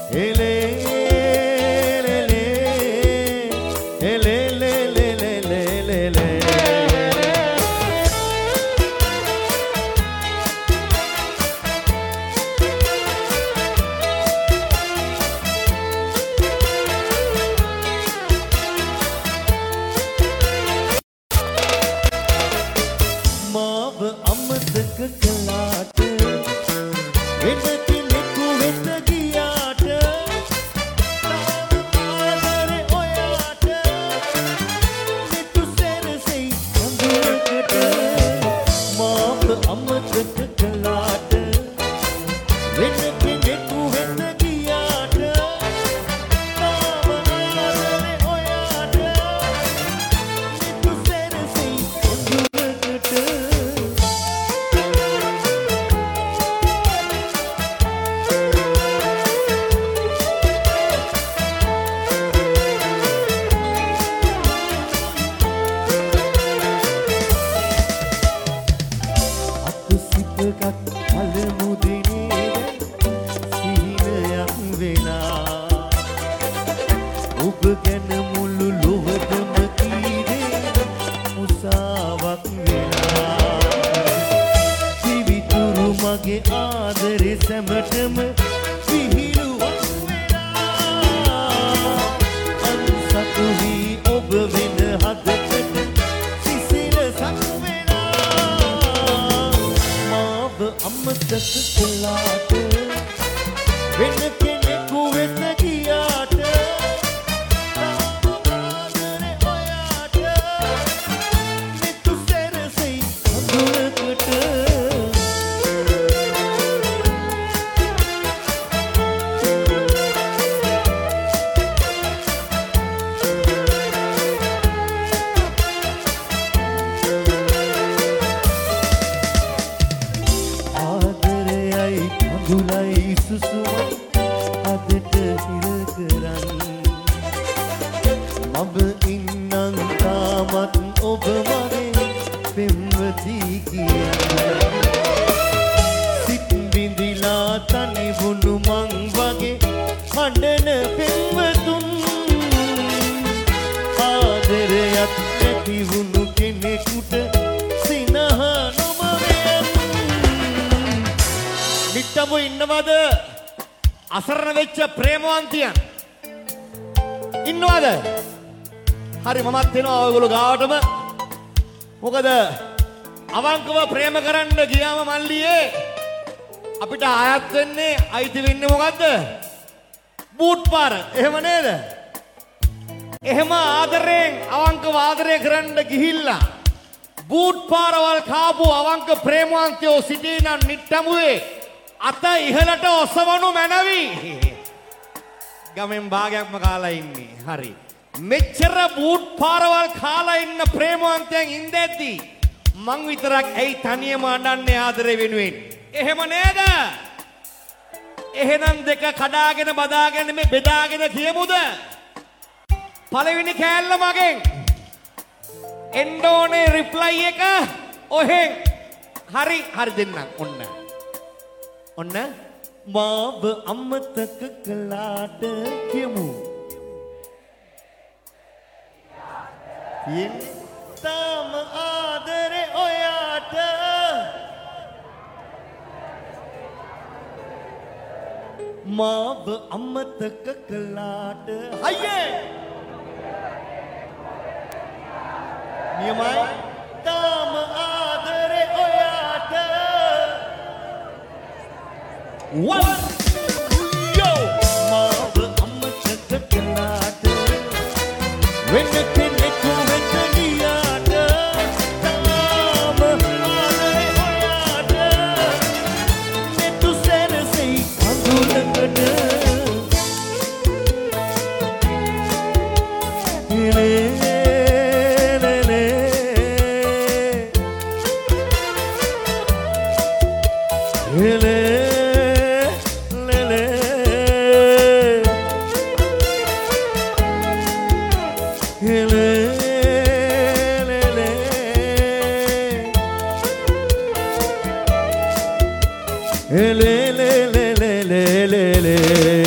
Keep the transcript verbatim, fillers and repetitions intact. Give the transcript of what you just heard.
අත ඉහළට ඔසවනු මැනවි. ගමෙන් භාගයක්ම කාලා ඉන්නේ. හරි. මෙච්චර බූට් පාරවල් කාලා ඉන්න ප්‍රේමවන්තයන් ඉඳෙද්දි මං විතරක් ඇයි තනියම අඬන්නේ ආදරේ වෙනුවෙන්? එහෙම නේද? එහෙනම් දෙක කඩාගෙන බදාගෙන මේ බෙදාගෙන කියමුද? පළවෙනි කෑල්ල මගෙන්. එන්න ඕනේ රිප්ලයි එක ඔහෙන්. හරි හරි දෙන්නම්. ඔන්න. ඔන්න මාව අමතක කළාට කියමු. යෙන් තාම ආදරේ ඔයාට මාව අමතක කළාට හයියේ නියමයි තාම ආදරේ ඔයාට one yo මාව අමතක කළාට වෙන කෙනෙක් වෙත ගියාට තාම ආදරේ ඔයාට මෙතු සැරසෙයි අඳුරකට le le le le le le le